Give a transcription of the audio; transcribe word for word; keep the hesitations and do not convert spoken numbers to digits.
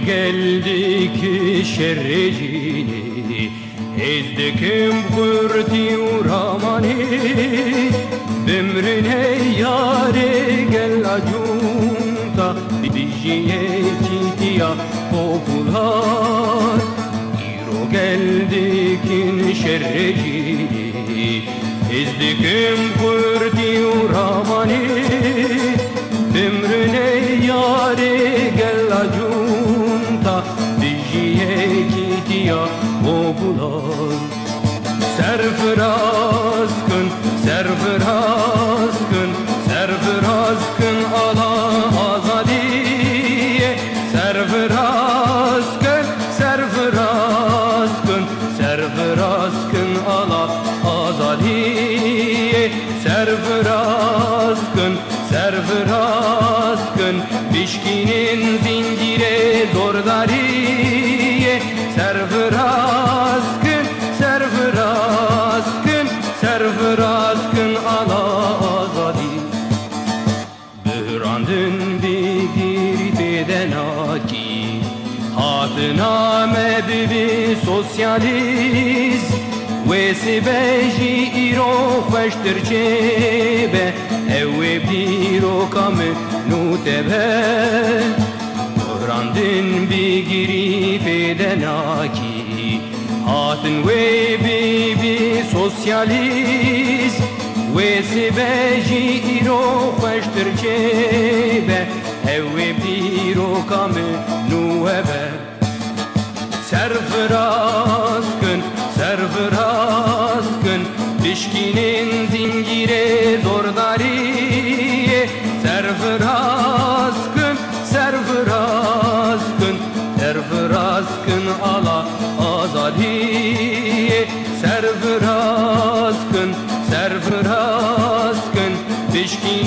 geldik şerrecini ezdikim kurti uramani bimrine yare gel acunta bijiye kitiya popular iro geldik şerrecini ezdikim kurti uramani bimrine yare gel acunta bijiye kitiya popular serfiraz kın serfiraz kın serfiraz kın ala azadiye serfiraz kın serfiraz kın serfiraz kın ala azadiye serfiraz kın serfiraz kın bişkinin zincire zordariye serfiraz kın serfiraz kın serfiraz kın ala azadi bührandın bir bedenaki hatına medbi sosyalist ve sebeji iro hoştur çebe ev biro kamı nutebe Brandin bigiri bedenaki hatın ve bibi sosyalist ve sebeji iro hoştur çebe ev biro kamı nutebe serfiraz kın serfiraz kın dişkinin zincire zordariye serfiraz kın serfiraz kın serfiraz kın ala azadiye serfiraz kın serfiraz kın dişkinin